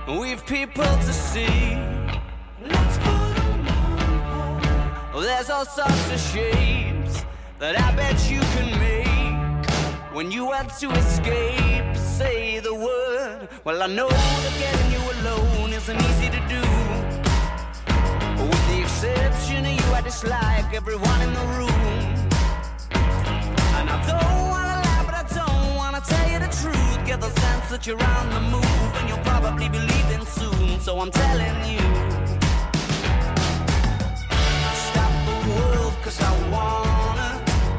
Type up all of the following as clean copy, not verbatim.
We've people to see. Let's put them on hold. There's all sorts of shapes that I bet you can make when you want to escape. Say the word. Well, I know that getting you alone isn't easy to do. With the exception of you, I dislike everyone in the room. And I don't wanna lie, but I don't wanna tell you the truth. Get the sense that you're on the move, and you'll probably be leaving soon. So I'm telling you, stop the world, 'cause I wanna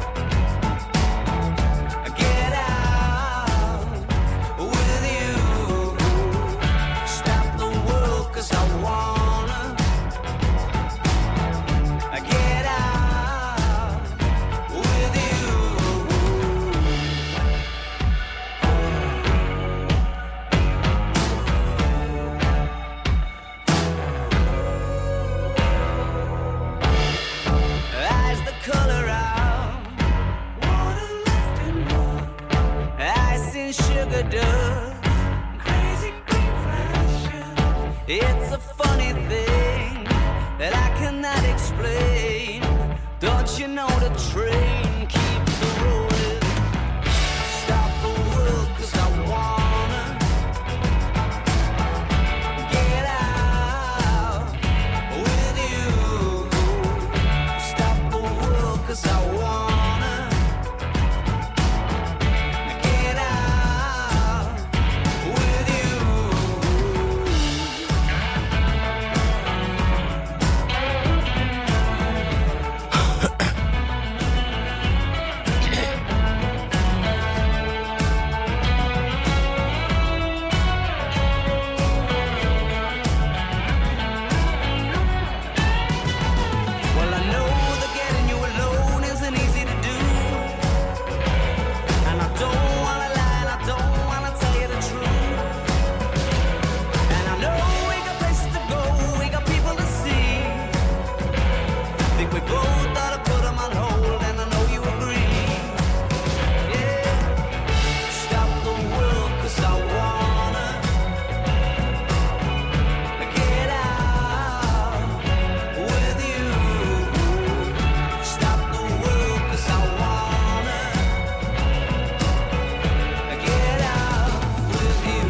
get out with you. Stop the world, 'cause I wanna get out with you. Eyes the color out, water left in warm, ice and sugar dust, crazy green flashes. It's a funny thing that I cannot explain. Don't you know the train keeps a rolling? Stop the world, 'cause I wanna get out with you. Stop the world, 'cause I wanna get out with you. Well, I know that getting you alone isn't easy to do. And I don't wanna lie, and I don't wanna tell you the truth. And I know we got places to go, we got people to see. Think we both ought to put them on hold, and I know you agree. Yeah. Stop the world, 'cause I wanna get out with you. Stop the world, 'cause I wanna get out with you.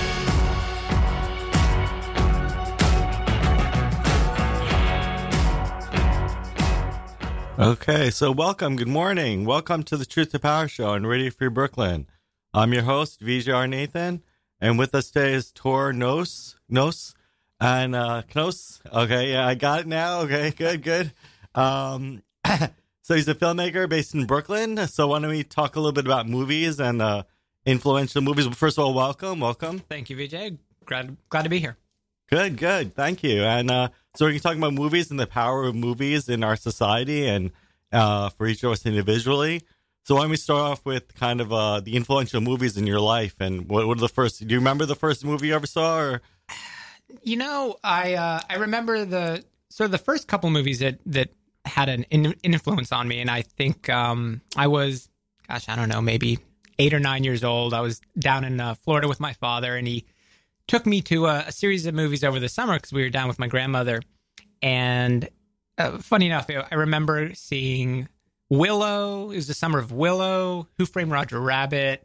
Okay, so welcome, good morning. Welcome to the Truth to Power Show on Radio Free Brooklyn. I'm your host, VJR Nathan, and with us today is Tor Nos, and Knos. Okay, yeah, I got it now. Okay, good. So he's a filmmaker based in Brooklyn. So why don't we talk a little bit about movies and influential movies. But first of all, welcome. Thank you, VJ. Glad to be here. Good. Thank you. And so we're talking about movies and the power of movies in our society and for each of us individually. So why don't we start off with kind of the influential movies in your life, and what are the first? Do you remember the first movie you ever saw? Or You know, I remember the first couple movies that had an influence on me, and I think I was, I don't know, maybe 8 or 9 years old. I was down in Florida with my father, and he took me to a series of movies over the summer because we were down with my grandmother. And funny enough, I remember seeing Willow. It was the summer of Willow, Who Framed Roger Rabbit,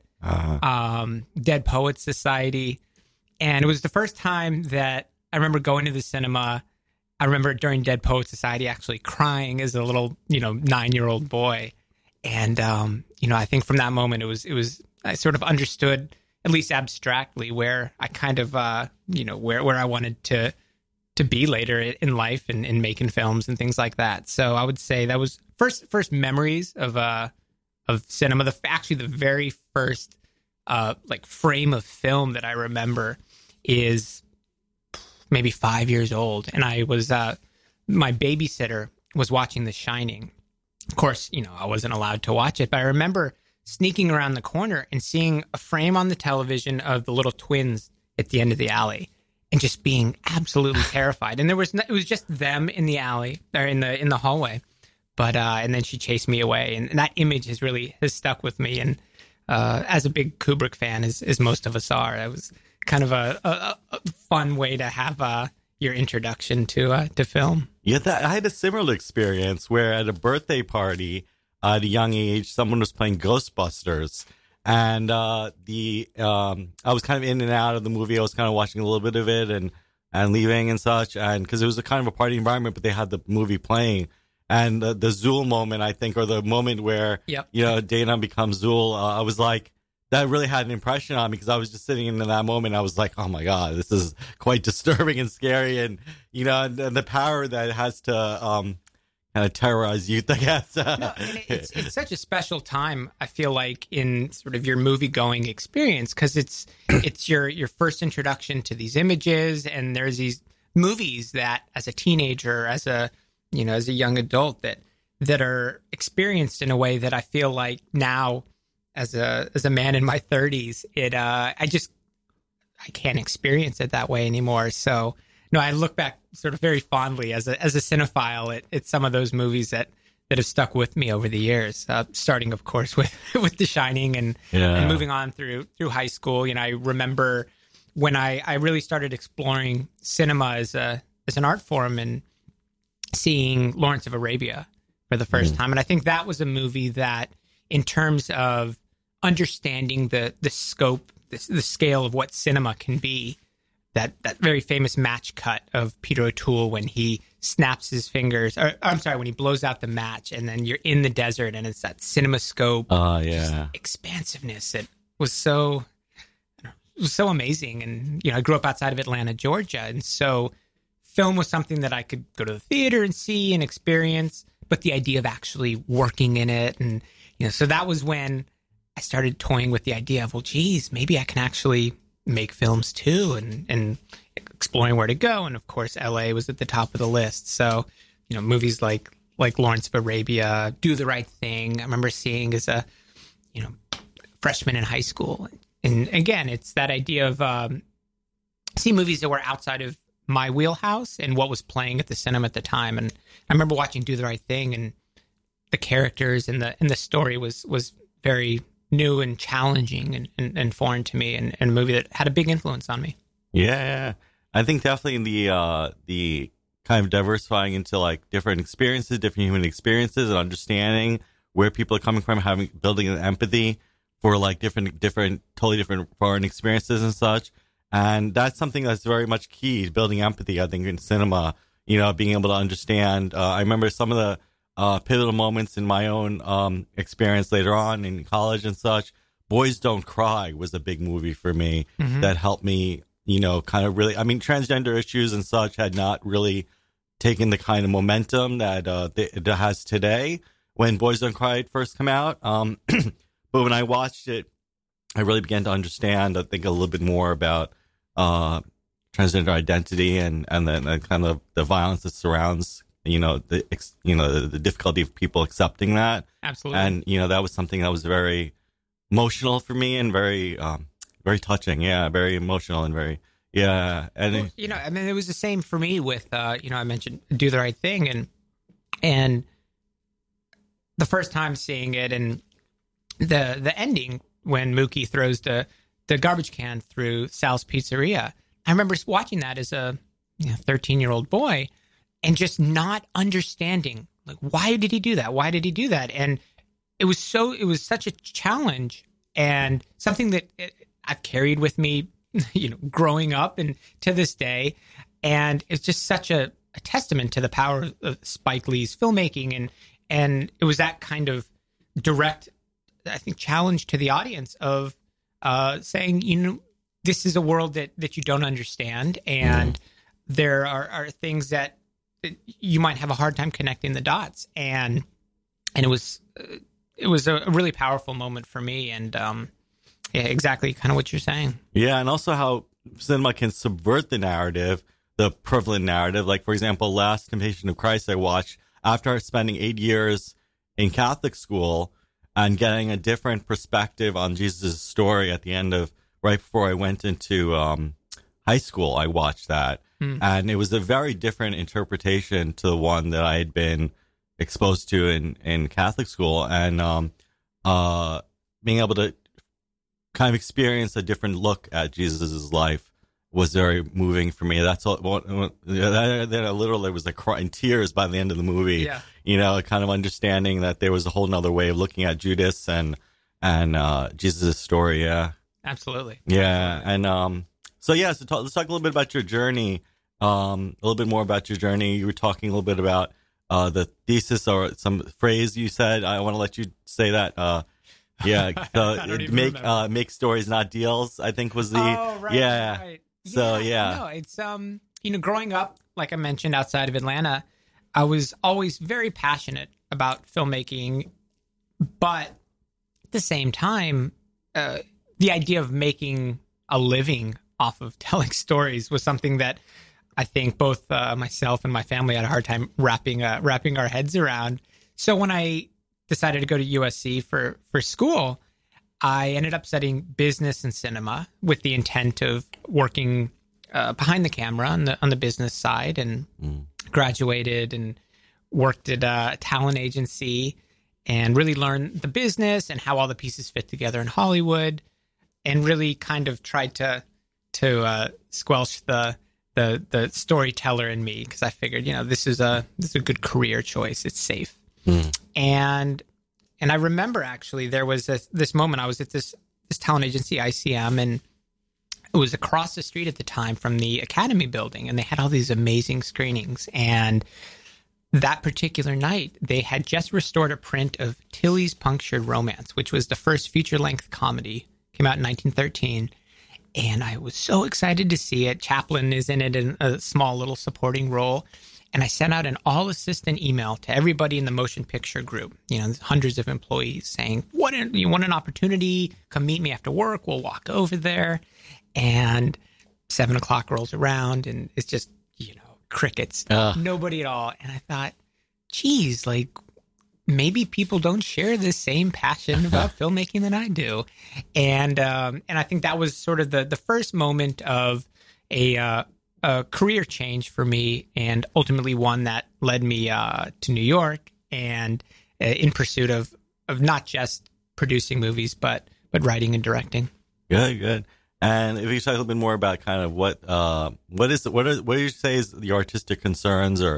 Dead Poets Society. And it was the first time that I remember going to the cinema. I remember during Dead Poets Society actually crying as a little, 9-year-old boy. And, I think from that moment, it was I sort of understood, at least abstractly, where I kind of, where I wanted to be later in life and in making films and things like that. So I would say that was first memories of cinema. The very first frame of film that I remember is maybe 5 years old, and I was my babysitter was watching The Shining. Of course, I wasn't allowed to watch it, but I remember sneaking around the corner and seeing a frame on the television of the little twins at the end of the alley, and just being absolutely terrified. And it was just them in the alley or in the hallway. But and then she chased me away, and that image has stuck with me. And as a big Kubrick fan, as most of us are, that was kind of a fun way to have your introduction to film. Yeah, I had a similar experience where at a birthday party at a young age, someone was playing Ghostbusters. And I was kind of in and out of the movie. I was kind of watching a little bit of it and leaving and such. And because it was a kind of a party environment, but they had the movie playing. And the Zool moment, I think, or the moment where, Dana becomes Zool, I was like, that really had an impression on me because I was just sitting in that moment. I was like, oh my God, this is quite disturbing and scary. And, and the power that it has to kind of terrorize youth, I guess. It's such a special time, I feel like, in sort of your movie going experience, because it's your first introduction to these images, and there's these movies that as a teenager, as a young adult that are experienced in a way that I feel like now as a man in my 30s, I can't experience it that way anymore. So no, I look back sort of very fondly as a cinephile at some of those movies that have stuck with me over the years. Starting, of course, with The Shining and moving on through high school. I remember when I really started exploring cinema as an art form and seeing Lawrence of Arabia for the first time, and I think that was a movie that, in terms of understanding the scope, the scale of what cinema can be. That very famous match cut of Peter O'Toole when he snaps his fingers, when he blows out the match, and then you're in the desert, and it's that CinemaScope expansiveness. It was so amazing. And, I grew up outside of Atlanta, Georgia, and so film was something that I could go to the theater and see and experience, but the idea of actually working in it, and, so that was when I started toying with the idea of, well, geez, maybe I can actually make films too, and exploring where to go. And of course, LA was at the top of the list. So, movies like Lawrence of Arabia, Do the Right Thing, I remember seeing as a, freshman in high school. And again, it's that idea of seeing movies that were outside of my wheelhouse and what was playing at the cinema at the time. And I remember watching Do the Right Thing, and the characters and the story was very new and challenging and foreign to me, and a movie that had a big influence on me. Yeah, I think definitely in the kind of diversifying into like different experiences, different human experiences, and understanding where people are coming from, building an empathy for like different, totally different foreign experiences and such. And that's something that's very much key to building empathy, I think, in cinema. Being able to understand. I remember some of the pivotal moments in my own experience later on in college and such. Boys Don't Cry was a big movie for me that helped me, kind of really, transgender issues and such had not really taken the kind of momentum that it has today when Boys Don't Cry first came out. But when I watched it, I really began to understand, I think, a little bit more about transgender identity and the kind of the violence that surrounds the difficulty of people accepting that. Absolutely. And, that was something that was very emotional for me and very, very touching. Yeah. Very emotional and very, yeah. And, it was the same for me with, I mentioned Do the Right Thing and the first time seeing it and the ending when Mookie throws the garbage can through Sal's Pizzeria. I remember watching that as a 13-year-old boy, and just not understanding, like, why did he do that? Why did he do that? And it was such a challenge and something that I've carried with me, growing up and to this day. And it's just such a testament to the power of Spike Lee's filmmaking. And it was that kind of direct, I think, challenge to the audience of saying, this is a world that you don't understand. And there are things that you might have a hard time connecting the dots, and it was a really powerful moment for me, and exactly kind of what you're saying. Yeah, and also how cinema can subvert the narrative, the prevalent narrative. Like, for example, Last Temptation of Christ I watched after spending 8 years in Catholic school and getting a different perspective on Jesus' story at the end of right before I went into high school. I watched that. And it was a very different interpretation to the one that I had been exposed to in Catholic school. And being able to kind of experience a different look at Jesus's life was very moving for me. That's all. Then I literally was like crying tears by the end of the movie. Yeah. You know, kind of understanding that there was a whole nother way of looking at Judas and Jesus' story. Yeah. Absolutely. Yeah. And so let's talk a little bit about your journey. A little bit more about your journey. You were talking a little bit about the thesis or some phrase you said. I want to let you say that. Yeah. So make stories, not deals, I think was the. Oh, right. Yeah. Right. So No, it's growing up, like I mentioned, outside of Atlanta, I was always very passionate about filmmaking, but at the same time, the idea of making a living off of telling stories was something that I think both myself and my family had a hard time wrapping our heads around. So when I decided to go to USC for school, I ended up studying business and cinema with the intent of working behind the camera on the business side, and graduated and worked at a talent agency and really learned the business and how all the pieces fit together in Hollywood, and really kind of tried to squelch the storyteller in me, because I figured, this is a good career choice. It's safe. And I remember actually there was this moment. I was at this talent agency, ICM, and it was across the street at the time from the Academy building, and they had all these amazing screenings. And that particular night, they had just restored a print of Tilly's Punctured Romance, which was the first feature-length comedy. Came out in 1913. And I was so excited to see it. Chaplin is in it in a small little supporting role. And I sent out an all-assistant email to everybody in the motion picture group, hundreds of employees, saying, you want an opportunity? Come meet me after work. We'll walk over there. And 7 o'clock rolls around, and it's just, crickets. Nobody at all. And I thought, geez, like, maybe people don't share the same passion about filmmaking that I do. And I think that was sort of the first moment of a career change for me, and ultimately one that led me to New York, and in pursuit of not just producing movies, but writing and directing. Good. And if you talk a little bit more about kind of what do you say is the artistic concerns, or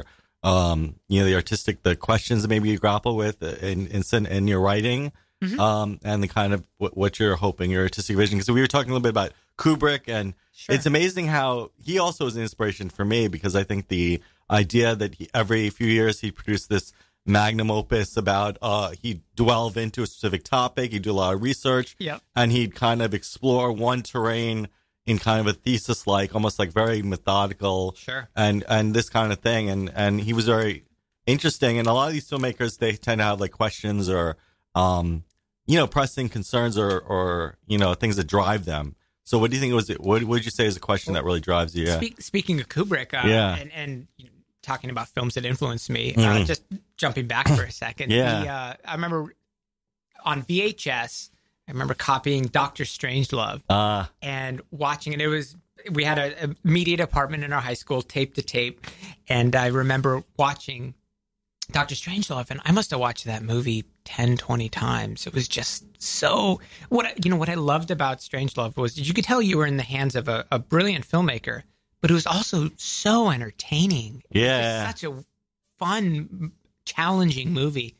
the questions that maybe you grapple with in your writing, and the kind of what you're hoping, your artistic vision. Because we were talking a little bit about Kubrick, and It's amazing how he also was an inspiration for me, because I think the idea that every few years he produced this magnum opus about he'd delve into a specific topic, he'd do a lot of research, and he'd kind of explore one terrain in kind of a thesis, like almost like very methodical, and this kind of thing, and he was very interesting. And a lot of these filmmakers, they tend to have like questions or pressing concerns or things that drive them. So what do you think what would you say is a question that really drives you? Yeah. Speaking of Kubrick, and talking about films that influenced me, just jumping back for a second. I remember on VHS, I remember copying Dr. Strangelove and watching it. We had a media department in our high school, tape to tape, and I remember watching Dr. Strangelove, and I must have watched that movie 10, 20 times. It was just so... What I loved about Strangelove was you could tell you were in the hands of a brilliant filmmaker, but it was also so entertaining. Yeah. It was such a fun, challenging movie.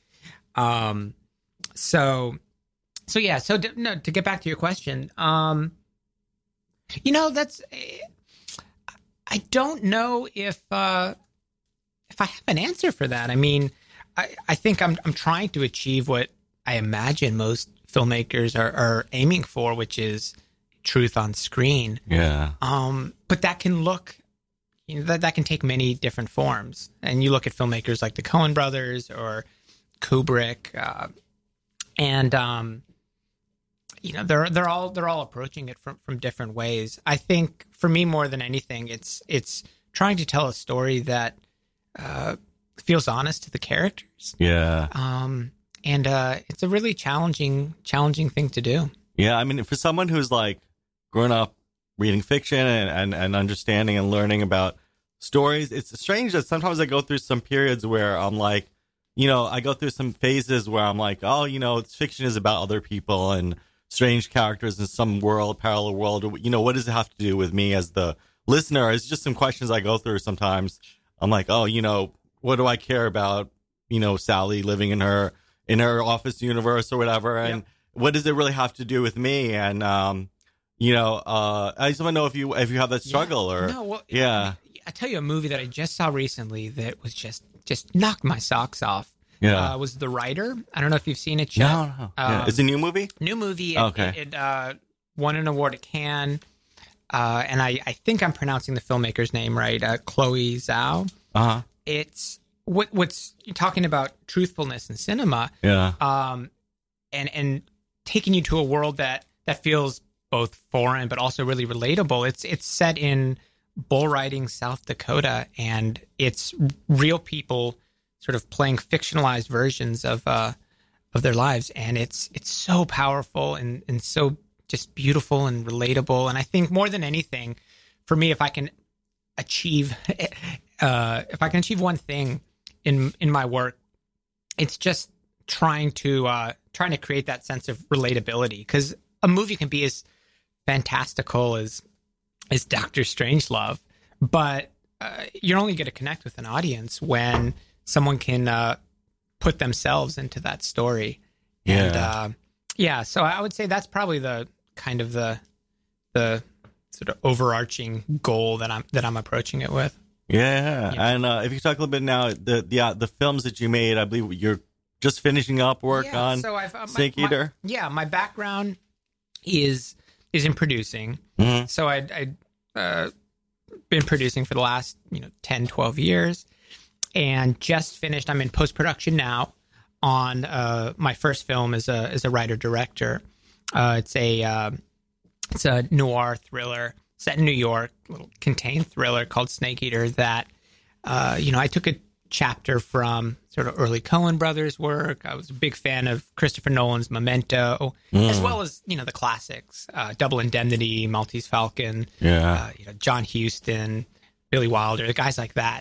So to get back to your question, that's... I don't know if I have an answer for that. I mean, I think I'm trying to achieve what I imagine most filmmakers are aiming for, which is truth on screen. Yeah. But that can look, that can take many different forms. And you look at filmmakers like the Coen brothers or Kubrick, and they're all approaching it from different ways. I think for me, more than anything, it's trying to tell a story that feels honest to the characters. Yeah. And it's a really challenging thing to do. Yeah. I mean, for someone who's like grown up reading fiction and understanding and learning about stories, it's strange that sometimes I go through some periods where I'm like, I go through some phases where I'm like, fiction is about other people and strange characters in some world, parallel world? What does it have to do with me as the listener? It's just some questions I go through sometimes. I'm like, oh, what do I care about, Sally living in her office universe or whatever, and what does it really have to do with me? And I just want to know if you have that struggle or I tell you a movie that I just saw recently that was just knocked my socks off. Was The Writer. I don't know if you've seen it yet. No. It's a new movie? New movie. Okay. It won an award at Cannes. And I think I'm pronouncing the filmmaker's name right. Chloe Zhao. Uh-huh. It's what's you're talking about truthfulness in cinema. Yeah. And taking you to a world that feels both foreign but also really relatable. It's set in bull riding, South Dakota, and it's real people sort of playing fictionalized versions of their lives, and it's so powerful and so just beautiful and relatable. And I think more than anything, for me, if I can achieve one thing in my work, it's just trying to create that sense of relatability, because a movie can be as fantastical as Doctor Strangelove, but you're only going to connect with an audience when someone can put themselves into that story. And so I would say that's probably the kind of the sort of overarching goal that I'm approaching it with. Yeah. And if you talk a little bit now, the films that you made, I believe you're just finishing up work on Snake Eater. My background is in producing. Mm-hmm. So I'd been producing for the last 10, 12 years, and just finished. I'm in post-production now on my first film as a writer-director. It's a noir thriller set in New York, little contained thriller called Snake Eater that, I took a chapter from sort of early Coen brothers work. I was a big fan of Christopher Nolan's Memento, as well as, the classics, Double Indemnity, Maltese Falcon, John Huston, Billy Wilder, guys like that.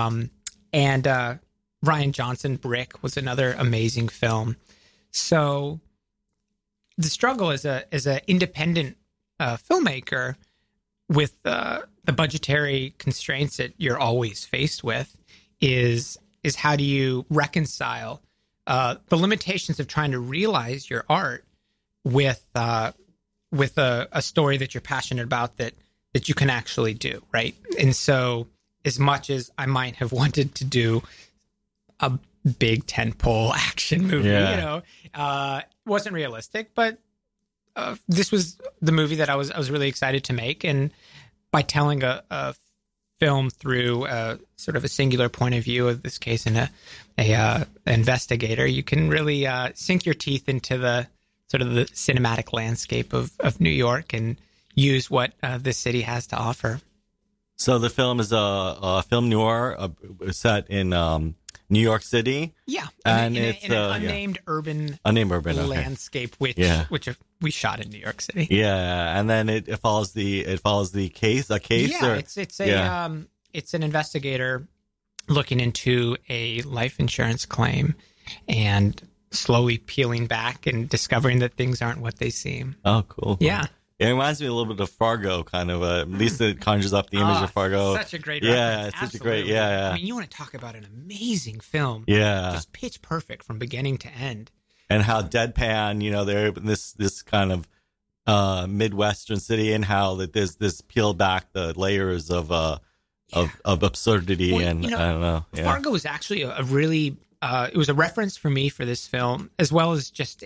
And Ryan Johnson, Brick was another amazing film. So the struggle as a independent filmmaker with the budgetary constraints that you're always faced with is how do you reconcile the limitations of trying to realize your art with a story that you're passionate about that you can actually do, right? And so as much as I might have wanted to do a big tentpole action movie, wasn't realistic, but this was the movie that I was really excited to make. And by telling a film through sort of a singular point of view, of this case, in a investigator, you can really sink your teeth into the sort of the cinematic landscape of New York and use what this city has to offer. So the film is a film noir set in New York City. Yeah, and it's an unnamed urban landscape, which we shot in New York City. Yeah, and then it follows the case. Yeah, it's an investigator looking into a life insurance claim and slowly peeling back and discovering that things aren't what they seem. Oh, cool. Yeah. It reminds me a little bit of Fargo, kind of. At least it conjures up the image of Fargo. Such a great reference. Yeah, it's such a great, yeah. I mean, you want to talk about an amazing film. Yeah. Just pitch perfect from beginning to end. And how deadpan, they're in this kind of Midwestern city, and how that there's this peel back the layers of absurdity. Well, and I don't know. Yeah. Fargo was actually a really, it was a reference for me for this film, as well as just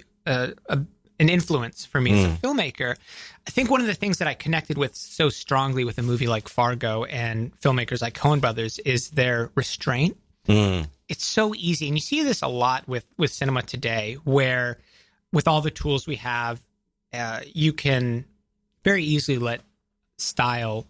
an influence for me as a filmmaker. I think one of the things that I connected with so strongly with a movie like Fargo and filmmakers like Coen Brothers is their restraint. It's so easy, and you see this a lot with cinema today, where with all the tools we have, you can very easily let style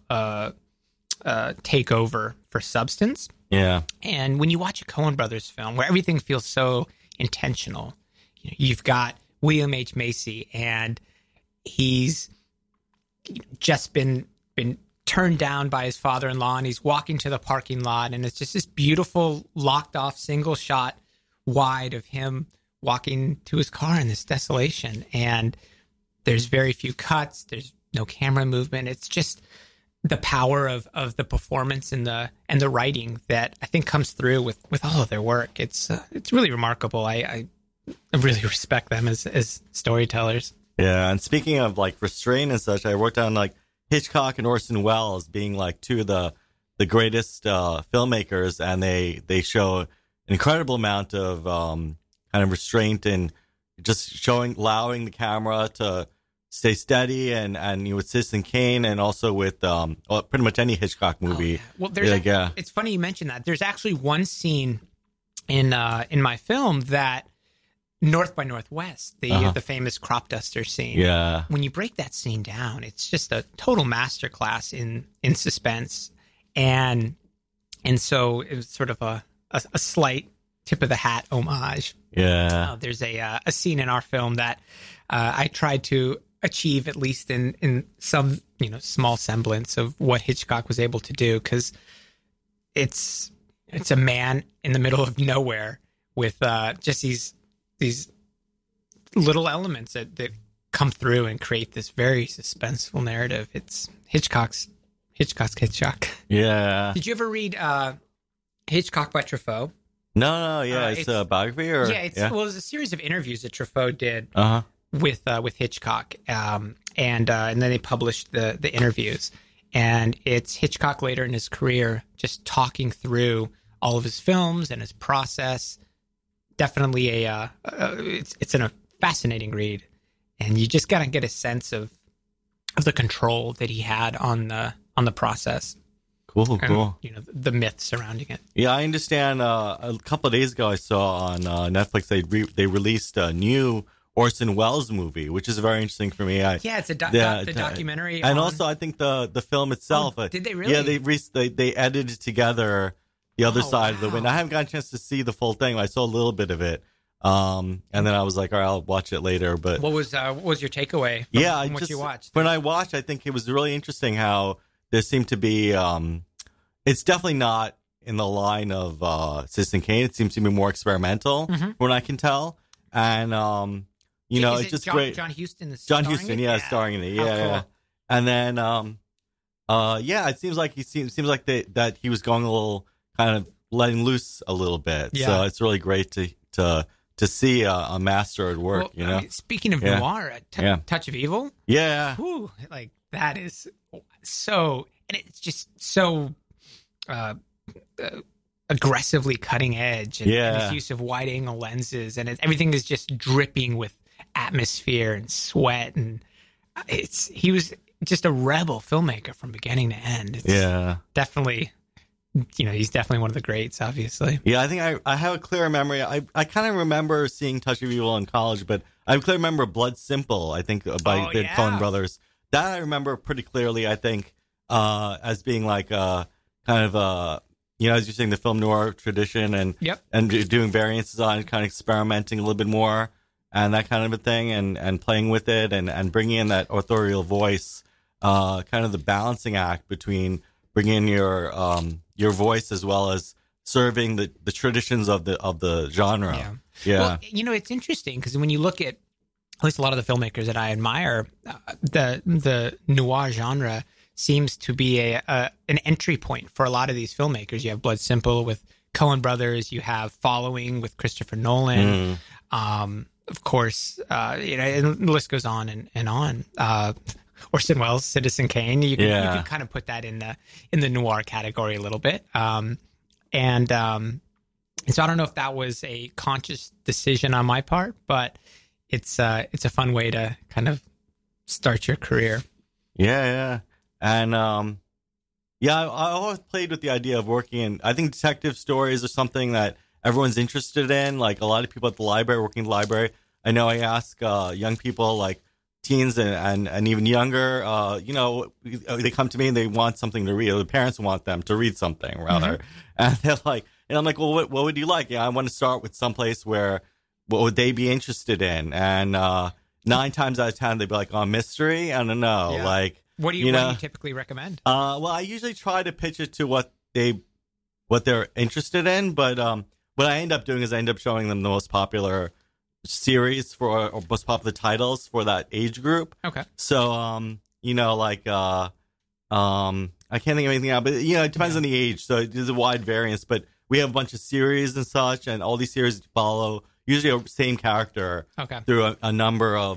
take over for substance. Yeah. And when you watch a Coen Brothers film where everything feels so intentional, you've got William H. Macy, and he's just been turned down by his father-in-law, and he's walking to the parking lot, and it's just this beautiful locked off single shot wide of him walking to his car in this desolation. And There's very few cuts. There's no camera movement. It's just the power of the performance and the writing that I think comes through with all of their work. It's really remarkable. I really respect them as storytellers. Yeah, and speaking of like restraint and such, I wrote down like Hitchcock and Orson Welles being like two of the greatest filmmakers, and they show an incredible amount of kind of restraint and just allowing the camera to stay steady, and with Citizen Kane, and also with pretty much any Hitchcock movie. Oh, yeah. Well, it's funny you mentioned that. There's actually one scene in my film that North by Northwest, the famous crop duster scene. Yeah. When you break that scene down, it's just a total masterclass in suspense, and so it was sort of a slight tip of the hat homage. Yeah. There's a scene in our film that I tried to achieve, at least in some small semblance of what Hitchcock was able to do, because it's a man in the middle of nowhere with just these little elements that come through and create this very suspenseful narrative. It's Hitchcock's Hitchcock. Yeah. Did you ever read Hitchcock by Truffaut? No, yeah, it's a biography, or well, it was a series of interviews that Truffaut did with Hitchcock, and then they published the interviews, and it's Hitchcock later in his career just talking through all of his films and his process. Definitely it's a fascinating read, and you just gotta get a sense of the control that he had on the process. Cool. The myths surrounding it. Yeah, I understand. A couple of days ago, I saw on Netflix they released a new Orson Welles movie, which is very interesting for me. It's a documentary, and also I think the film itself. Did they really? Yeah, they edited together the other side of the window. I haven't gotten a chance to see the full thing. I saw a little bit of it, and then I was like, all right, I'll watch it later. But what was your takeaway? From what you watched? When I watched, I think it was really interesting how there seemed to be. It's definitely not in the line of Citizen Kane. It seems to be more experimental, from what I can tell. And it's just great. John Huston starring in it. Yeah, cool. Yeah. And then, it seems like that he was going a little kind of letting loose a little bit. Yeah. So it's really great to see a master at work. Well, I mean, speaking of noir, Touch of Evil. Yeah. Whew, like that is so, and it's just so aggressively cutting edge, and his use of wide angle lenses, and everything is just dripping with atmosphere and sweat, and he was just a rebel filmmaker from beginning to end. It's definitely, he's definitely one of the greats, obviously. Yeah, I think I have a clear memory. I kind of remember seeing Touch of Evil in college, but I clearly remember Blood Simple, I think, by the Coen brothers. That I remember pretty clearly, I think, as being like a kind of as you're saying, the film noir tradition, and doing variances on it, kind of experimenting a little bit more and that kind of a thing, and playing with it, and bringing in that authorial voice, kind of the balancing act between bringing in your voice as well as serving the traditions of the genre. Yeah. Well, it's interesting because when you look at least a lot of the filmmakers that I admire, the noir genre seems to be an entry point for a lot of these filmmakers. You have Blood Simple with Coen brothers. You have Following with Christopher Nolan. Of course, and the list goes on and on. Orson Welles, Citizen Kane. You can kind of put that in the noir category a little bit. And so I don't know if that was a conscious decision on my part, but it's a fun way to kind of start your career. Yeah. And, I always played with the idea of working in, I think detective stories are something that everyone's interested in. Like a lot of people at the library, working at the library. I know I ask young people, like teens and even younger, they come to me and they want something to read. Or the parents want them to read something, rather. And they're like, and I'm like, well, what would you like? I want to start with someplace where, what would they be interested in? And 9 times out of 10, they'd be like, mystery? I don't know. Yeah. Like, what do you typically recommend? Well, I usually try to pitch it to what they're interested in, but what I end up doing is I end up showing them the most popular series for or most popular titles for that age group. Okay. So like I can't think of anything else, but it depends on the age. So there's a wide variance, but we have a bunch of series and such, and all these series follow usually the same character through a number of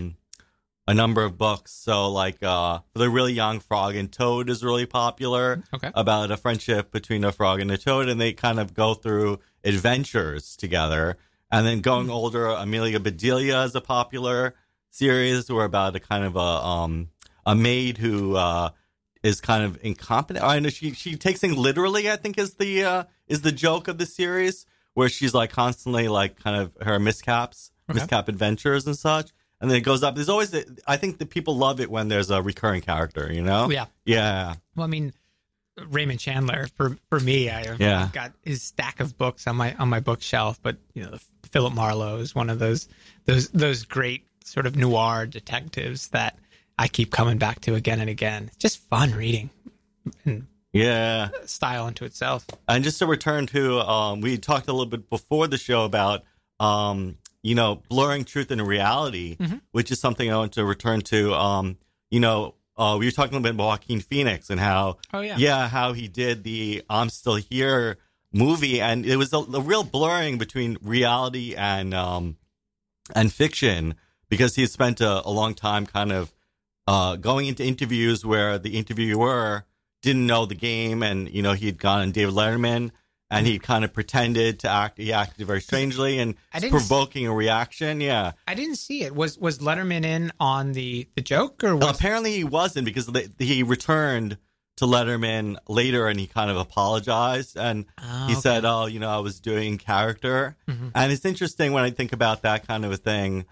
books. So like for the really young, Frog and Toad is really popular. About a friendship between a frog and a toad, and they kind of go through adventures together. And then going older, Amelia Bedelia is a popular series, where about a kind of a maid who is kind of incompetent. I know she takes things literally, I think is the joke of the series, where she's like constantly like kind of her mishap adventures and such. And then it goes up. There's always, I think that people love it when there's a recurring character, Yeah. Yeah. Well, I mean, Raymond Chandler, for me, I've got his stack of books on my bookshelf, but Philip Marlowe is one of those great sort of noir detectives that I keep coming back to again and again. It's just fun reading. And style unto itself. And just to return to, we talked a little bit before the show about, blurring truth and reality, which is something I want to return to. We were talking a little bit about Joaquin Phoenix and how, how he did the I'm Still Here movie, and it was a real blurring between reality and fiction, because he had spent a long time kind of going into interviews where the interviewer didn't know the game, and he had gone on David Letterman, and he kind of pretended to act. He acted very strangely and provoking a reaction. Yeah, I didn't see it. Was Letterman in on the joke, or was... Apparently he wasn't, because he returned to Letterman later and he kind of apologized, and he said, "Oh, I was doing character." And it's interesting when I think about that kind of a thing.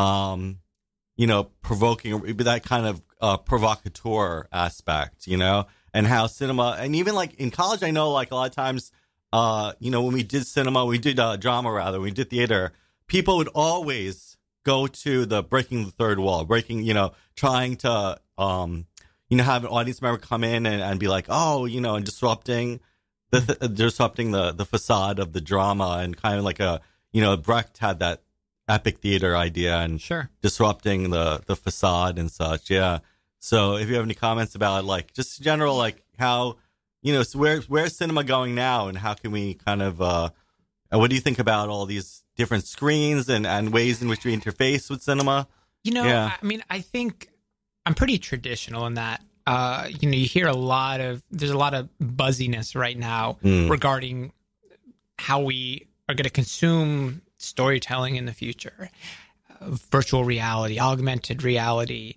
Provoking that kind of provocateur aspect, and how cinema, and even like in college, I know like a lot of times. When we did drama rather, when we did theater, people would always go to the breaking the third wall, trying to, have an audience member come in and be like, and disrupting the facade of the drama, and kind of like Brecht had that epic theater idea and disrupting the facade and such. Yeah. So if you have any comments about like just general, like how, so where's cinema going now, and how can we kind of, what do you think about all these different screens and ways in which we interface with cinema? I mean, I think I'm pretty traditional in that, you hear there's a lot of buzziness right now regarding how we are going to consume storytelling in the future. Virtual reality, augmented reality,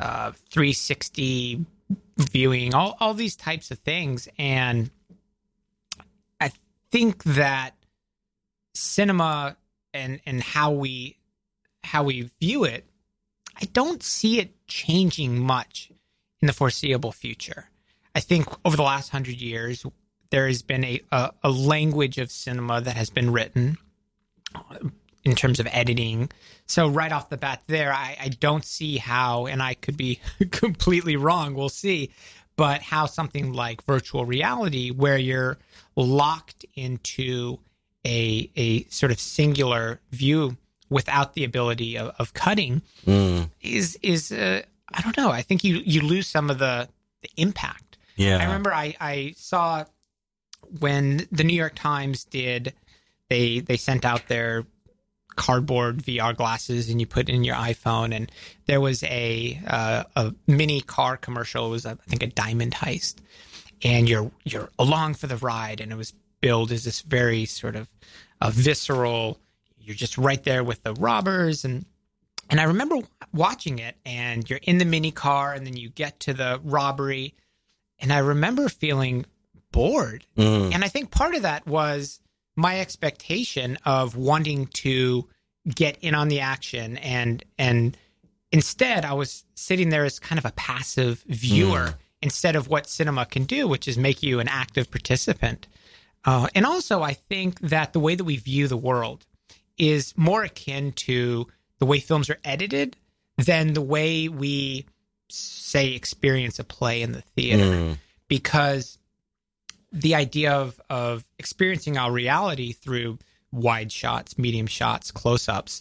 360 viewing, all these types of things. And I think that cinema and how we view it, I don't see it changing much in the foreseeable future. I think over the last 100 years, there has been a language of cinema that has been written in terms of editing. So right off the bat there, I don't see how, and I could be completely wrong, we'll see, but how something like virtual reality, where you're locked into a sort of singular view without the ability of cutting is I don't know. I think you lose some of the impact. Yeah. I remember I saw when the New York Times they sent out their cardboard VR glasses, and you put in your iPhone, and there was a mini car commercial. It was I think a diamond heist, and you're along for the ride, and it was billed as this very sort of visceral. You're just right there with the robbers, and I remember watching it, and you're in the mini car, and then you get to the robbery, and I remember feeling bored, and I think part of that was my expectation of wanting to get in on the action, and instead I was sitting there as kind of a passive viewer instead of what cinema can do, which is make you an active participant. And also I think that the way that we view the world is more akin to the way films are edited than the way we, say, experience a play in the theater. Because the idea of experiencing our reality through wide shots, medium shots, close-ups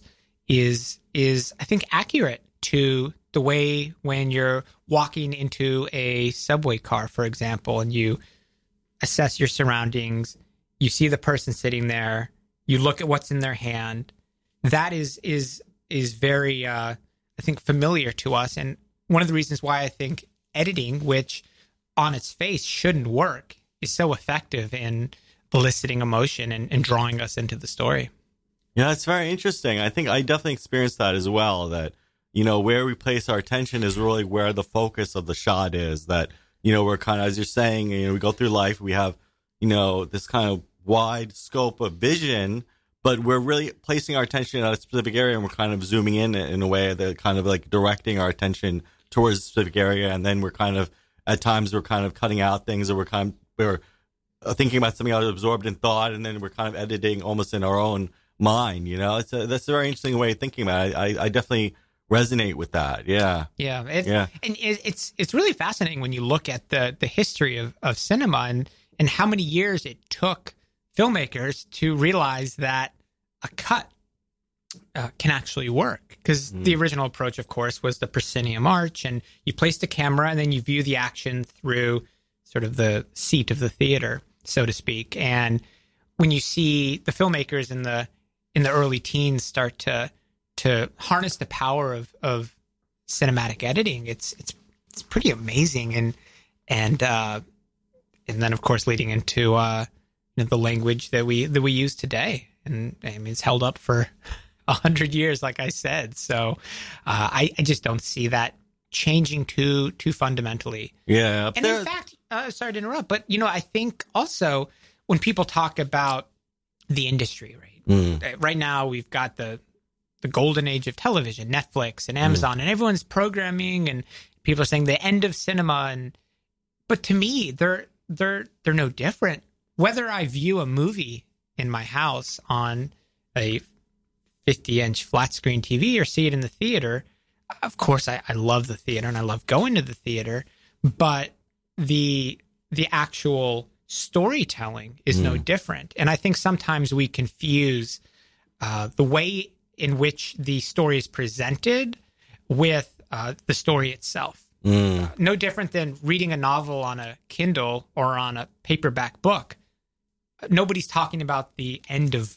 is I think accurate to the way when you're walking into a subway car, for example, and you assess your surroundings, you see the person sitting there, you look at what's in their hand. That is very, I think, familiar to us. And one of the reasons why I think editing, which on its face shouldn't work, is so effective in eliciting emotion and drawing us into the story. Yeah, it's very interesting. I think I definitely experienced that as well, that, you know, where we place our attention is really where the focus of the shot is. That, you know, we're kind of, as you're saying, you know, we go through life, we have, you know, this kind of wide scope of vision, but we're really placing our attention at a specific area, and we're kind of zooming in a way that kind of like directing our attention towards a specific area. And then we're kind of, at times we're kind of cutting out things, or we're thinking about something else, absorbed in thought, and then we're kind of editing almost in our own mind, you know. That's a very interesting way of thinking about it. I definitely resonate with that. Yeah. And it's really fascinating when you look at the history of cinema and how many years it took filmmakers to realize that a cut can actually work. Because the original approach, of course, was the proscenium arch, and you place the camera and then you view the action through sort of the seat of the theater, so to speak. And when you see the filmmakers in the early teens start to harness the power of cinematic editing, it's pretty amazing, and then of course leading into the language that we use today, and I mean it's held up for 100 years, like I said. So I just don't see that changing too fundamentally. Yeah, and in fact, sorry to interrupt, but you know, I think also when people talk about the industry, right? Right now we've got the golden age of television, Netflix and Amazon, and everyone's programming, and people are saying the end of cinema. But to me, they're no different. Whether I view a movie in my house on a 50-inch flat screen TV or see it in the theater, of course I love the theater and I love going to the theater, but the actual storytelling is no different. And I think sometimes we confuse the way in which the story is presented with the story itself. No different than reading a novel on a Kindle or on a paperback book. Nobody's talking about the end of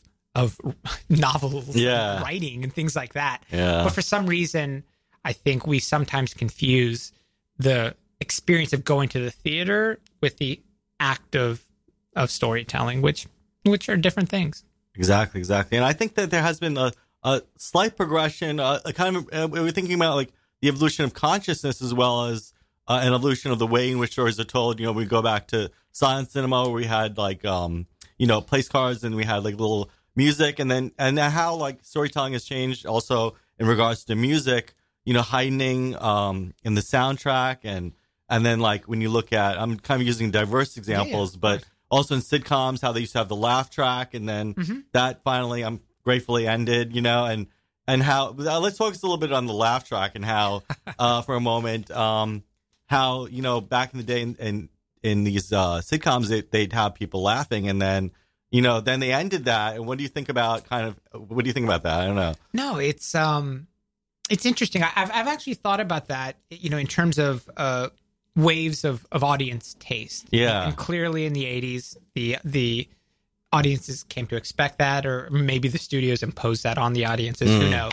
novel writing and things like that. Yeah. But for some reason, I think we sometimes confuse the experience of going to the theater with the act of storytelling, which are different things. Exactly. And I think that there has been a slight progression, we're thinking about like the evolution of consciousness as well as an evolution of the way in which stories are told. You know, we go back to silent cinema where we had like, place cards, and we had like little music, and how like storytelling has changed also in regards to music, you know, heightening in the soundtrack. And then like when you look at, I'm kind of using diverse examples, but also in sitcoms, how they used to have the laugh track, and then that finally gratefully ended, you know, and how, let's focus a little bit on the laugh track and how, for a moment, how, you know, back in the day in these sitcoms, they'd have people laughing, and then, you know, then they ended that. And what do you think about that? I don't know. No, it's interesting. I've actually thought about that, you know, in terms of waves of audience taste. Yeah. And clearly in the 80s, the audiences came to expect that, or maybe the studios imposed that on the audiences. Who knows?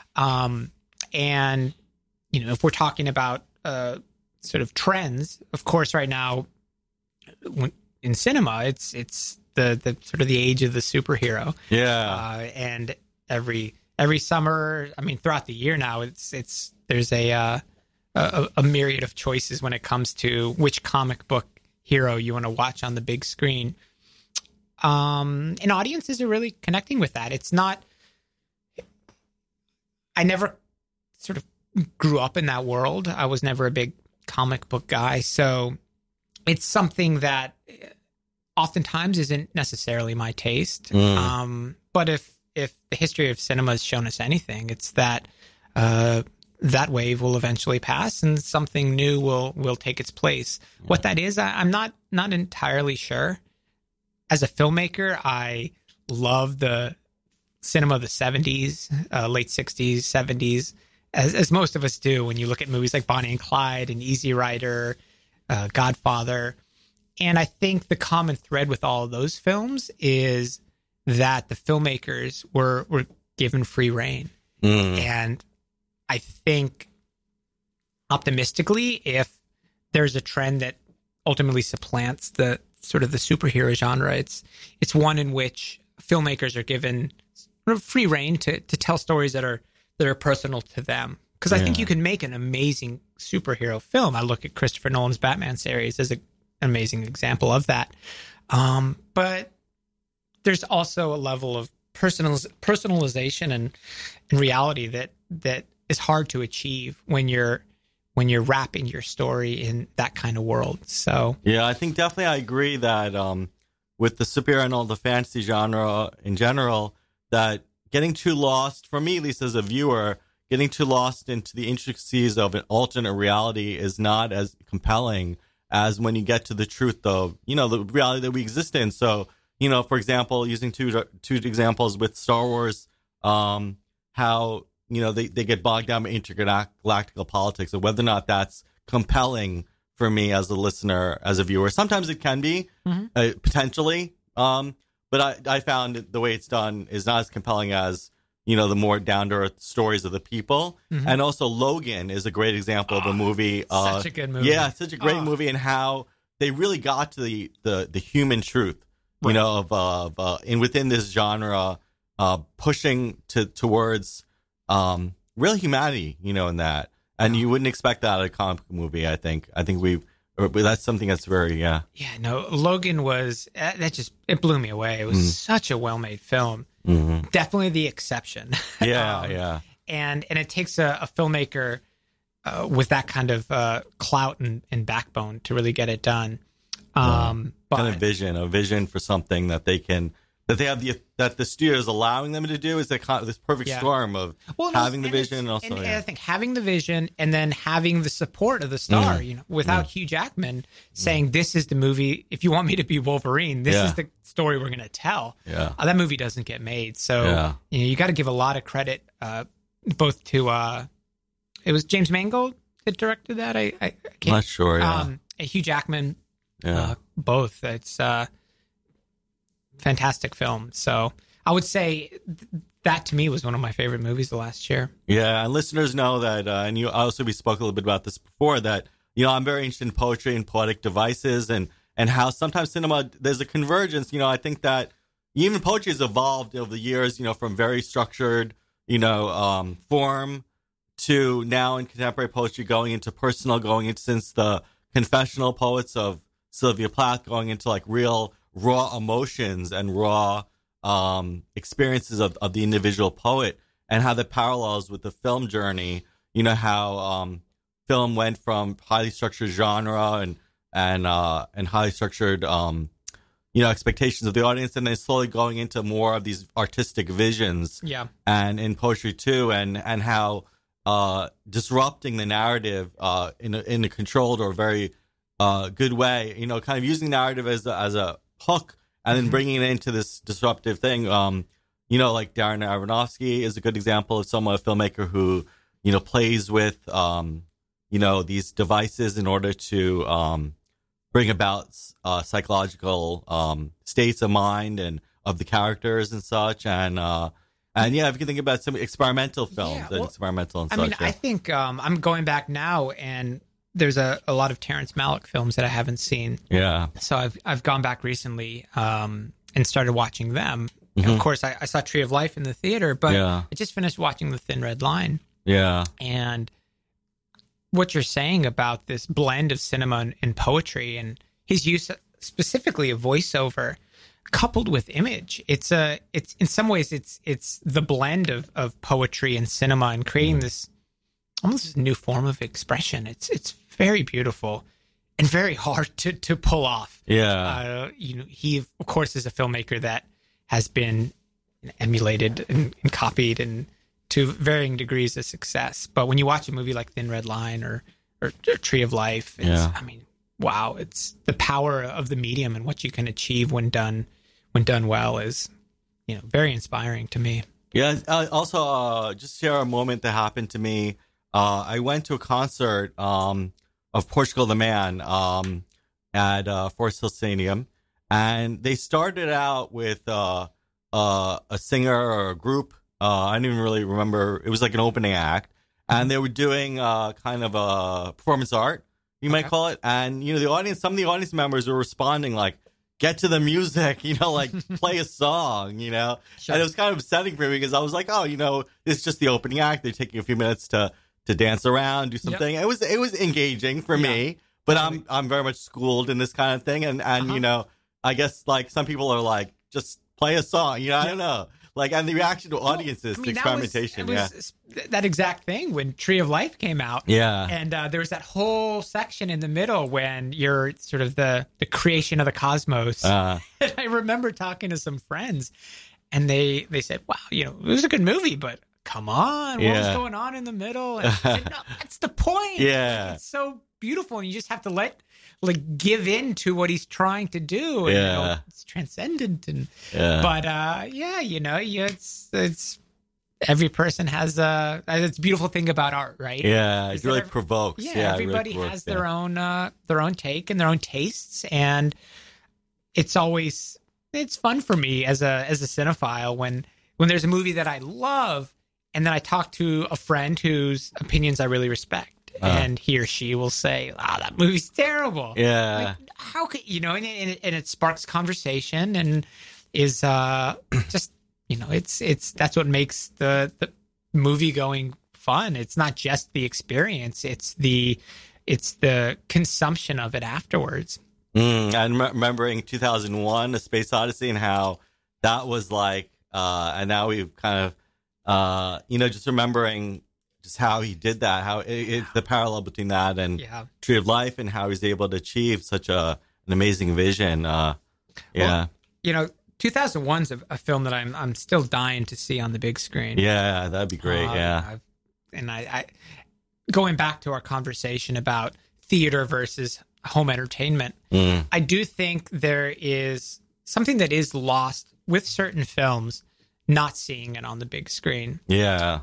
And, you know, if we're talking about sort of trends, of course, right now in cinema, it's the sort of the age of the superhero. Yeah. And every summer, I mean, throughout the year now, there's a myriad of choices when it comes to which comic book hero you want to watch on the big screen. And audiences are really connecting with that. It's not, I never sort of grew up in that world. I was never a big comic book guy. So it's something that oftentimes isn't necessarily my taste. But if the history of cinema has shown us anything, it's that that wave will eventually pass and something new will take its place. Yeah. What that is, I'm not entirely sure. As a filmmaker, I love the cinema of the 70s, late 60s, 70s, as most of us do when you look at movies like Bonnie and Clyde and Easy Rider, Godfather. And I think the common thread with all of those films is that the filmmakers were given free reign. And I think optimistically, if there's a trend that ultimately supplants the sort of the superhero genre, it's one in which filmmakers are given sort of free reign to tell stories that are personal to them. Because I think you can make an amazing superhero film. I look at Christopher Nolan's Batman series as an amazing example of that. But there's also a level of personalization and reality that is hard to achieve when you're wrapping your story in that kind of world. So yeah, I think definitely I agree that with the superhero and all the fantasy genre in general, that getting too lost, for me at least as a viewer, getting too lost into the intricacies of an alternate reality is not as compelling as when you get to the truth of, the reality that we exist in. So, for example, using two examples with Star Wars, how, they get bogged down by intergalactical politics, and whether or not that's compelling for me as a listener, as a viewer. Sometimes it can be, potentially, but I found the way it's done is not as compelling as, the more down-to-earth stories of the people. And also Logan is a great example of a movie. Such a good movie. Yeah, such a great movie, and how they really got to the human truth, and within this genre, pushing towards real humanity, in that. And you wouldn't expect that out of a comic book movie, I think. That's something that's very, Yeah, no, Logan was, it blew me away. It was such a well-made film. Definitely the exception. Yeah. And it takes a filmmaker with that kind of clout and backbone to really get it done. Kind of a vision for something that that the studio is allowing them to do is this perfect storm of having the vision and also. I think having the vision and then having the support of the star, without Hugh Jackman saying, this is the movie, if you want me to be Wolverine, this is the story we're going to tell. That movie doesn't get made. So, you got to give a lot of credit both to, it was James Mangold that directed that. I can't. Not sure, Hugh Jackman, both. It's fantastic film. So I would say that to me was one of my favorite movies the last year. Yeah, and listeners know that, and we spoke a little bit about this before, that I'm very interested in poetry and poetic devices, and how sometimes cinema, there's a convergence. I think that even poetry has evolved over the years, from very structured, form to now in contemporary poetry going into since the confessional poets of Sylvia Plath, going into like real raw emotions and raw experiences of the individual poet, and how that parallels with the film journey. How film went from highly structured genre and highly structured expectations of the audience, and then slowly going into more of these artistic visions. Yeah, and in poetry too, and how disrupting the narrative in a controlled or very good way. Kind of using narrative as a hook, and then bringing it into this disruptive thing. Like Darren Aronofsky is a good example of a filmmaker who, plays with, these devices in order to bring about psychological states of mind and of the characters and such. And if you can think about some experimental films experimental and such. I think I'm going back now, and there's a lot of Terrence Malick films that I haven't seen. Yeah. So I've gone back recently and started watching them. Of course, I saw Tree of Life in the theater, but I just finished watching The Thin Red Line. Yeah. And what you're saying about this blend of cinema and poetry, and his use specifically of voiceover coupled with image, it's in some ways it's the blend of poetry and cinema, and creating this almost a new form of expression. It's very beautiful and very hard to pull off. Yeah. He of course is a filmmaker that has been emulated and copied and to varying degrees of success. But when you watch a movie like Thin Red Line or Tree of Life, wow, it's the power of the medium and what you can achieve when done well is very inspiring to me. Yeah. Also, just share a moment that happened to me. I went to a concert of Portugal the Man at Forest Hill Stadium, and they started out with a singer or a group. I don't even really remember. It was like an opening act, and they were doing kind of a performance art, you might call it. And the audience, some of the audience members were responding like, "Get to the music," like play a song, Sure. And it was kind of upsetting for me because I was like, oh, it's just the opening act. They're taking a few minutes to dance around, do something. Yep. It was engaging for me, but I'm very much schooled in this kind of thing, and I guess like some people are like, just play a song, I don't know. Like, and the reaction to audiences, the experimentation. That was that exact thing when Tree of Life came out. Yeah. And there was that whole section in the middle when you're sort of the creation of the cosmos. And I remember talking to some friends, and they said, wow, it was a good movie, but come on, what was going on in the middle? And I said, no, that's the point. Yeah. It's so beautiful, and you just have to give in to what he's trying to do. And, it's transcendent. And but it's every person has it's a beautiful thing about art, right? Yeah, it really provokes. Yeah, everybody really provokes, has their own take and their own tastes, and it's fun for me as a cinephile when there's a movie that I love, and then I talk to a friend whose opinions I really respect. And he or she will say, that movie's terrible. Yeah. Like, how could, and it sparks conversation and is just, it's that's what makes the movie going fun. It's not just the experience. It's the consumption of it afterwards. And remembering 2001, A Space Odyssey, and how that was like, and now we've kind of, just remembering just how he did that, how the parallel between that and Tree of Life, and how he's able to achieve such an amazing vision. Well, 2001's a film that I'm still dying to see on the big screen. Yeah, that'd be great. I going back to our conversation about theater versus home entertainment, I do think there is something that is lost with certain films, not seeing it on the big screen. Yeah,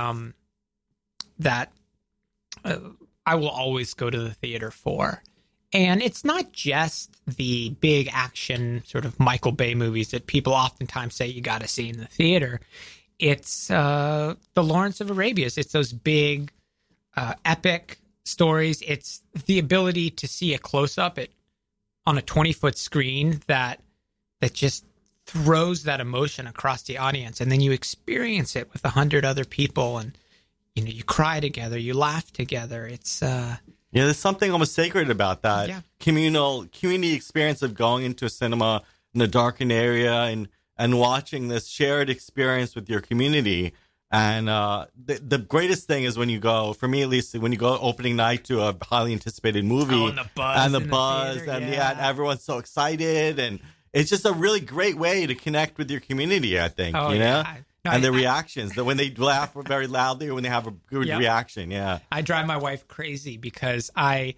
that I will always go to the theater for. And it's not just the big action sort of Michael Bay movies that people oftentimes say you got to see in the theater. It's the Lawrence of Arabia's. It's those big epic stories. It's the ability to see a close-up on a 20-foot screen that just throws that emotion across the audience. And then you experience it with 100 other people, and you cry together, you laugh together. It's there's something almost sacred about that community experience of going into a cinema in a darkened area and watching this shared experience with your community. And the greatest thing is when you go, for me at least, when you go opening night to a highly anticipated movie, and the buzz, and everyone's so excited, and it's just a really great way to connect with your community, I think. And the reactions, when they laugh very loudly or when they have a good reaction. Yeah. I drive my wife crazy because I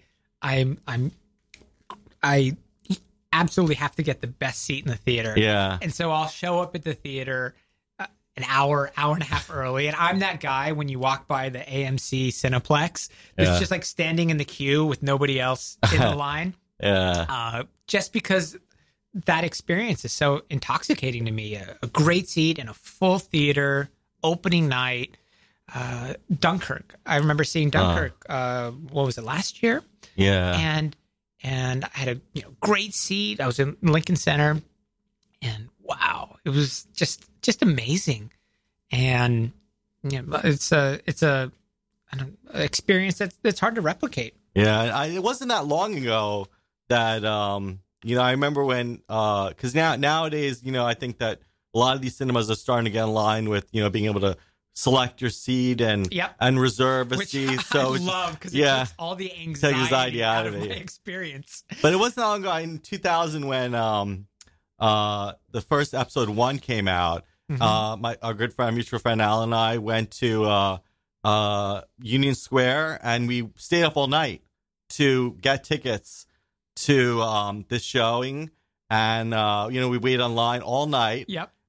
absolutely have to get the best seat in the theater. Yeah. And so I'll show up at the theater an hour and a half early. And I'm that guy when you walk by the AMC Cineplex that's just like standing in the queue with nobody else in the line. Just because that experience is so intoxicating to me. A great seat in a full theater, opening night. Dunkirk. I remember seeing Dunkirk. What was it, last year? Yeah. And I had a great seat. I was in Lincoln Center, and wow, it was just amazing. And it's a experience that's hard to replicate. Yeah, it wasn't that long ago that I remember when because nowadays I think that a lot of these cinemas are starting to get in line with being able to select your seat and reserve a seat. So I love because it takes all the anxiety out of my experience. But it wasn't long ago in 2000 when the first episode 1 came out. Our good friend, mutual friend Alan and I went to Union Square, and we stayed up all night to get tickets to this showing. And we waited online all night. Yep.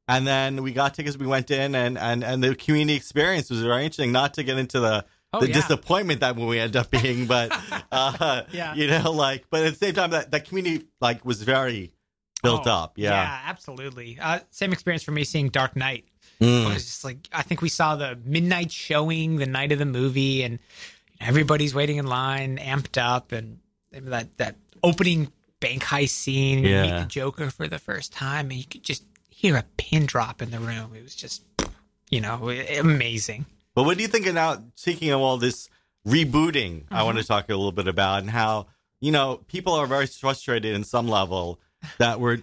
And then we got tickets. We went in, and the community experience was very interesting. Not to get into the disappointment that movie ended up being, but you know, like, but at the same time, that community like was very built up. Yeah, absolutely. Same experience for me seeing Dark Knight. It was just like, I think we saw the midnight showing the night of the movie, and everybody's waiting in line, amped up, and that opening bank heist scene. You meet the Joker for the first time, and you could just hear a pin drop in the room. It was just, you know, amazing. But what do you think of now, speaking of all this rebooting, I want to talk a little bit about, and how, you know, people are very frustrated in some level that we're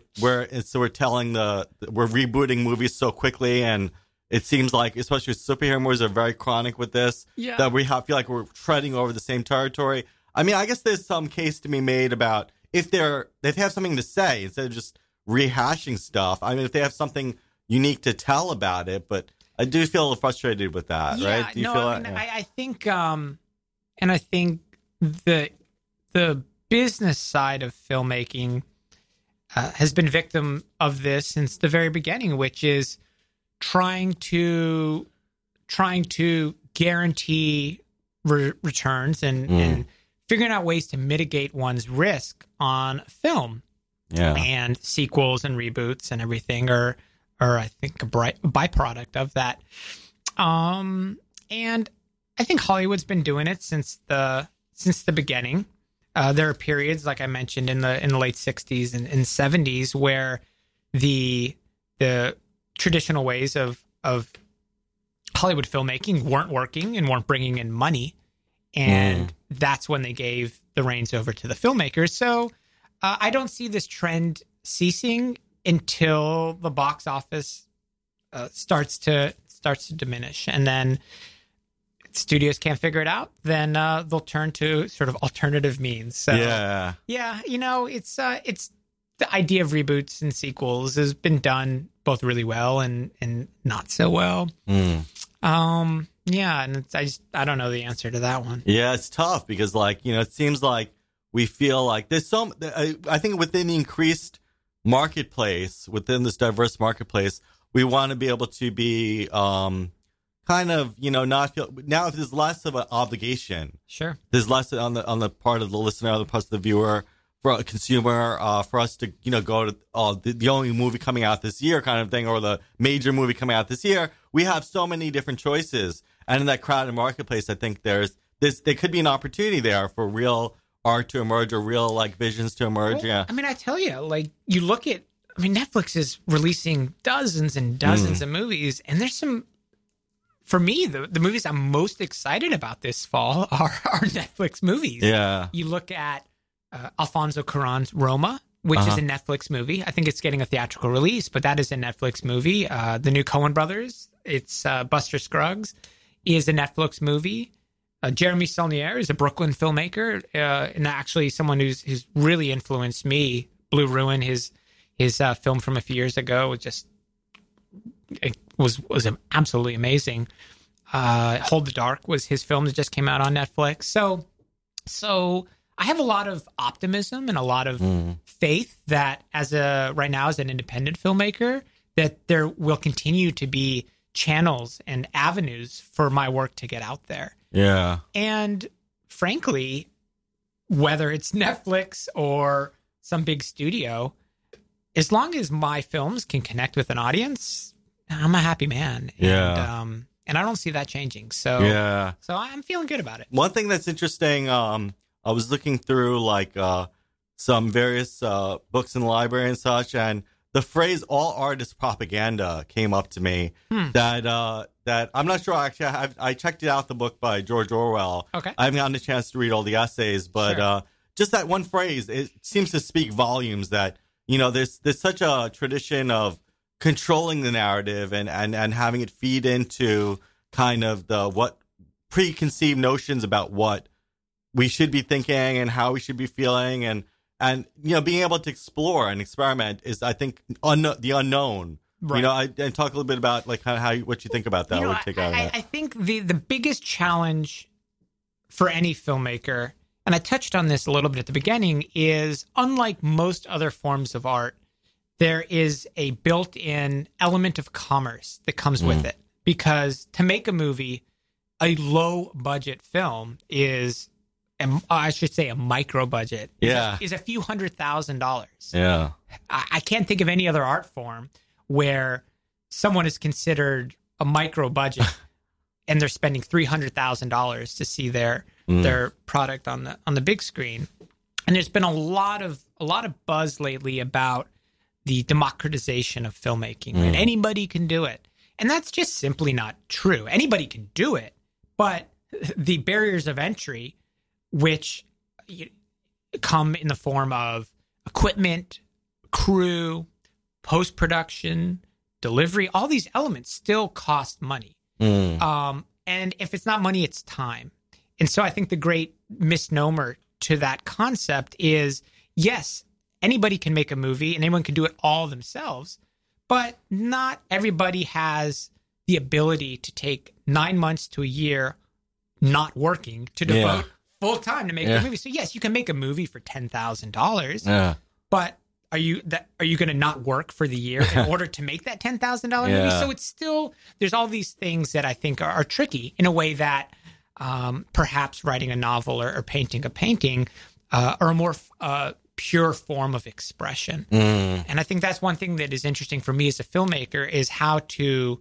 rebooting movies so quickly, and it seems like, especially superhero movies are very chronic with this, that we feel like we're treading over the same territory. I mean, I guess there's some case to be made about if they have something to say instead of just rehashing stuff. I mean, if they have something unique to tell about it, but I do feel frustrated with that, right? Do you feel I mean, I think, and I think the business side of filmmaking has been victim of this since the very beginning, which is trying to guarantee returns and figuring out ways to mitigate one's risk on film. Yeah. And sequels and reboots and everything are I think a byproduct of that. And I think Hollywood's been doing it since the beginning. There are periods, like I mentioned, in the late 60s and 70s where the traditional ways of Hollywood filmmaking weren't working and weren't bringing in money. And that's when they gave the reins over to the filmmakers. So I don't see this trend ceasing until the box office starts to diminish, and then studios can't figure it out. Then they'll turn to sort of alternative means. So, you know, it's the idea of reboots and sequels has been done both really well and not so well. And I don't know the answer to that one. Yeah, it's tough because, like, you know, it seems like we feel like there's I think within the increased marketplace, within this diverse marketplace, we want to be able to be kind of, you know, not feel, now if there's less of an obligation. Sure. There's less on the part of the listener, on the part of the viewer, for a consumer, for us to, you know, go to the only movie coming out this year kind of thing, or the major movie coming out this year. We have so many different choices. And in that crowded marketplace, I think there could be an opportunity there for real art to emerge, or real, like, visions to emerge. Well, yeah. I mean, I tell you, like, you look at, I mean, Netflix is releasing dozens and dozens of movies, and there's some, for me, the movies I'm most excited about this fall are Netflix movies. Yeah. You look at Alfonso Cuarón's Roma, which is a Netflix movie. I think it's getting a theatrical release, but that is a Netflix movie. The new Coen brothers, it's Buster Scruggs, is a Netflix movie. Jeremy Saulnier is a Brooklyn filmmaker, and actually someone who's really influenced me. Blue Ruin, his film from a few years ago, was absolutely amazing. Hold the Dark was his film that just came out on Netflix. So I have a lot of optimism and a lot of faith that right now as an independent filmmaker, that there will continue to be channels and avenues for my work to get out there. Yeah. And frankly, whether it's Netflix or some big studio, as long as my films can connect with an audience, I'm a happy man. Yeah. And I don't see that changing. So, so I'm feeling good about it. One thing that's interesting, I was looking through, like, some various books in the library and such, and the phrase "all art is propaganda" came up to me. That I'm not sure. Actually, I checked it out, the book by George Orwell. Okay. I haven't gotten a chance to read all the essays, but just that one phrase, it seems to speak volumes. That, you know, there's such a tradition of controlling the narrative and having it feed into kind of what preconceived notions about what we should be thinking and how we should be feeling, and you know, being able to explore and experiment is, I think, the unknown. Right. You know, and talk a little bit about, like, kind of what you think about that. You know, I think the biggest challenge for any filmmaker, and I touched on this a little bit at the beginning, is unlike most other forms of art, there is a built-in element of commerce that comes with it. Because to make a movie, a low-budget film is, I should say a micro-budget, is a few $100,000. Yeah. I can't think of any other art form where someone is considered a micro-budget and they're spending $300,000 to see their product on the big screen. And there's been a lot of buzz lately about the democratization of filmmaking. Right? Anybody can do it. And that's just simply not true. Anybody can do it, but the barriers of entry, which come in the form of equipment, crew, post-production, delivery, all these elements still cost money. And if it's not money, it's time. And so I think the great misnomer to that concept is, yes, anybody can make a movie and anyone can do it all themselves, but not everybody has the ability to take 9 months to a year not working to devote full time to make a movie. So yes, you can make a movie for $10,000, but are you going to not work for the year in order to make that $10,000 movie? So it's still, there's all these things that I think are tricky in a way that perhaps writing a novel or painting a painting are a more pure form of expression. And I think that's one thing that is interesting for me as a filmmaker is how to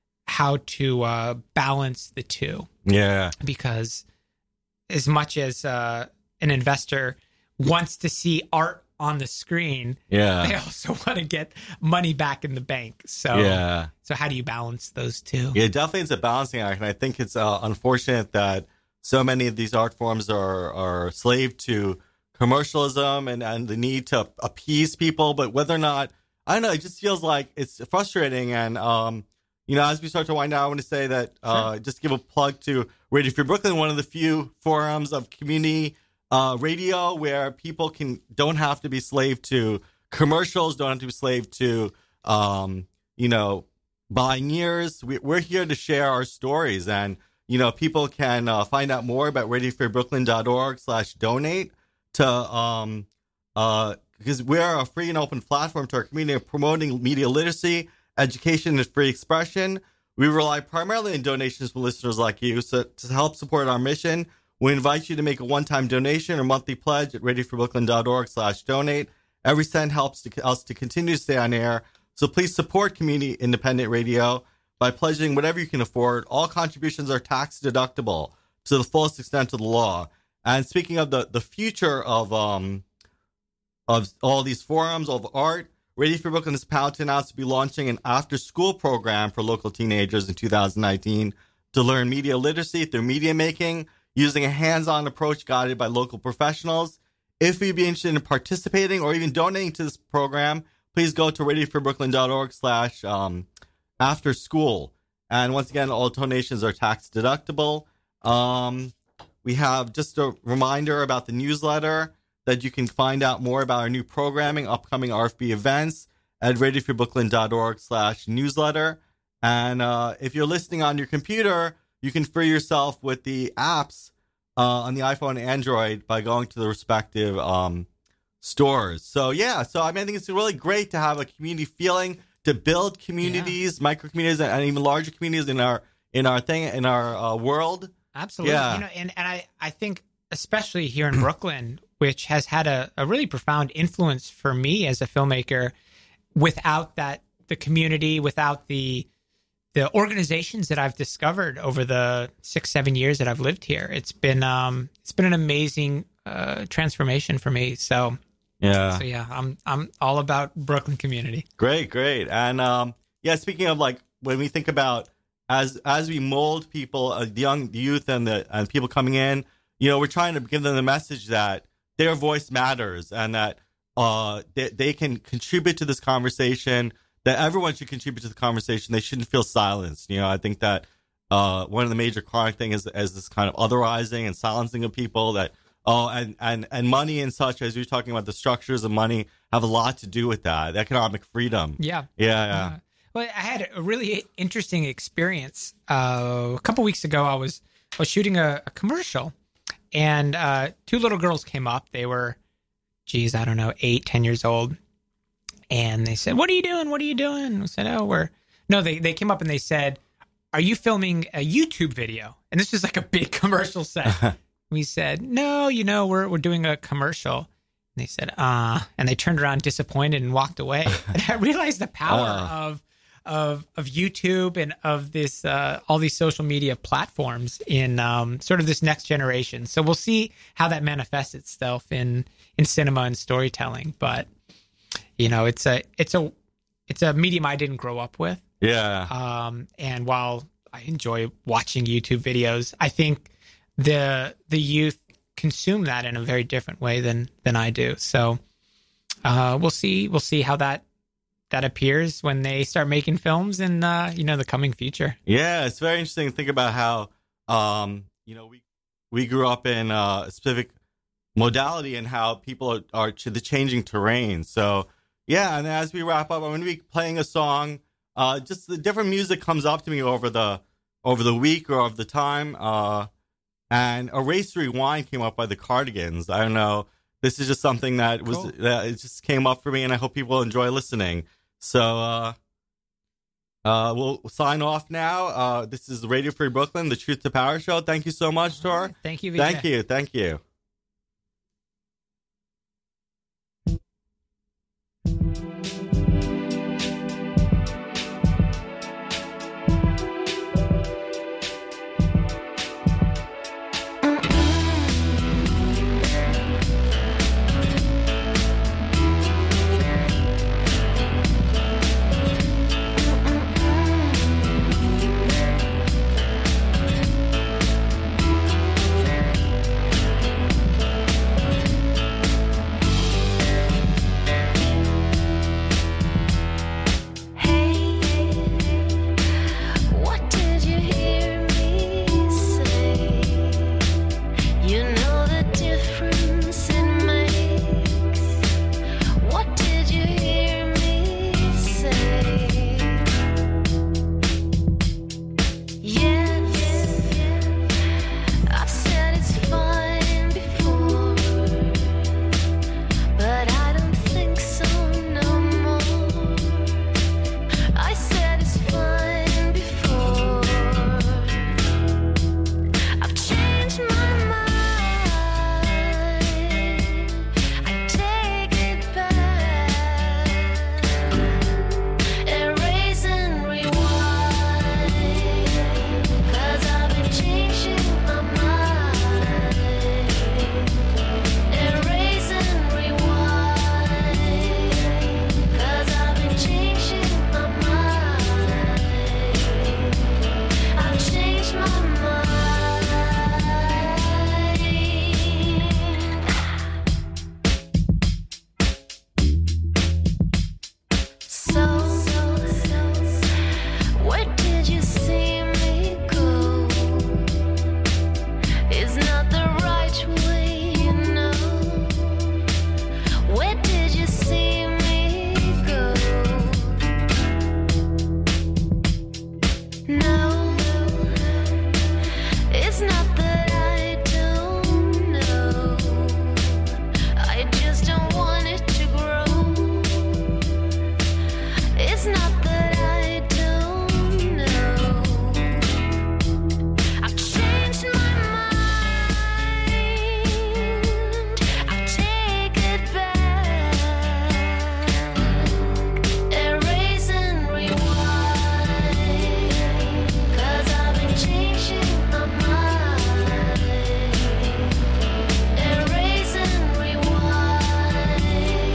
balance the two. Yeah. Because as much as an investor wants to see art on the screen, they also want to get money back in the bank. So, so how do you balance those two? Yeah, definitely it's a balancing act. And I think it's unfortunate that so many of these art forms are slave to commercialism and the need to appease people. But whether or not, I don't know, it just feels like it's frustrating. And, as we start to wind down, I want to say that just give a plug to Radio Free Brooklyn, one of the few forums of community radio where people don't have to be slave to commercials, don't have to be slave to, buying ears. We're here to share our stories, and, people can find out more about radiofreebrooklyn.org/donate to, because we're a free and open platform to our community promoting media literacy, education, and free expression. We rely primarily on donations from listeners like you. So to help support our mission, we invite you to make a one-time donation or monthly pledge at radiofreebrooklyn.org/donate. Every cent helps us to continue to stay on air. So please support community independent radio by pledging whatever you can afford. All contributions are tax deductible to the fullest extent of the law. And speaking of the future of all these forums of art, Radio Free Brooklyn is proud to announce to be launching an after-school program for local teenagers in 2019 to learn media literacy through media making, using a hands-on approach guided by local professionals. If you'd be interested in participating or even donating to this program, please go to radiofreebrooklyn.org/afterschool. And once again, all donations are tax deductible. We have just a reminder about the newsletter that you can find out more about our new programming, upcoming RFB events at radiofreebrooklyn.org/newsletter. And if you're listening on your computer, you can free yourself with the apps on the iPhone and Android by going to the respective stores. So, I think it's really great to have a community feeling, to build communities, micro communities, and even larger communities in our world. Absolutely. Yeah. And I think especially here in Brooklyn, which has had a really profound influence for me as a filmmaker, without the community, without the organizations that I've discovered over the 6-7 years that I've lived here, it's been an amazing transformation for me. So I'm all about Brooklyn community. Great. And speaking of when we think about as we mold people, the young youth and people coming in, we're trying to give them the message that their voice matters and that they can contribute to this conversation, that everyone should contribute to the conversation. They shouldn't feel silenced. I think that one of the major chronic things is this kind of otherizing and silencing of people that, and money and such, as you're talking about, the structures of money have a lot to do with that, economic freedom. Yeah. Well, I had a really interesting experience. A couple weeks ago, I was shooting a commercial, and 2 little girls came up. They were, 8, 10 years old. And they said, "What are you doing? What are you doing?" And we said, "Oh, they came up and they said, "Are you filming a YouTube video?" And this was like a big commercial set. We said, "No, we're doing a commercial." And they said, and they turned around disappointed and walked away. And I realized the power of YouTube and of this all these social media platforms in sort of this next generation. So we'll see how that manifests itself in cinema and storytelling. But it's a medium I didn't grow up with. Yeah. And while I enjoy watching YouTube videos, I think the youth consume that in a very different way than I do. So we'll see how that appears when they start making films in the coming future. Yeah, it's very interesting to think about how we grew up in a specific modality and how people are the changing terrain. So yeah, and as we wrap up, I'm going to be playing a song. Just the different music comes up to me over the week or of the time. And Erase Rewind came up by the Cardigans. I don't know. This is just something that was Cool. that it just came up for me, and I hope people enjoy listening. So we'll sign off now. This is Radio Free Brooklyn, the Truth to Power show. Thank you so much, Tor. Thank you, Vijay. Thank you.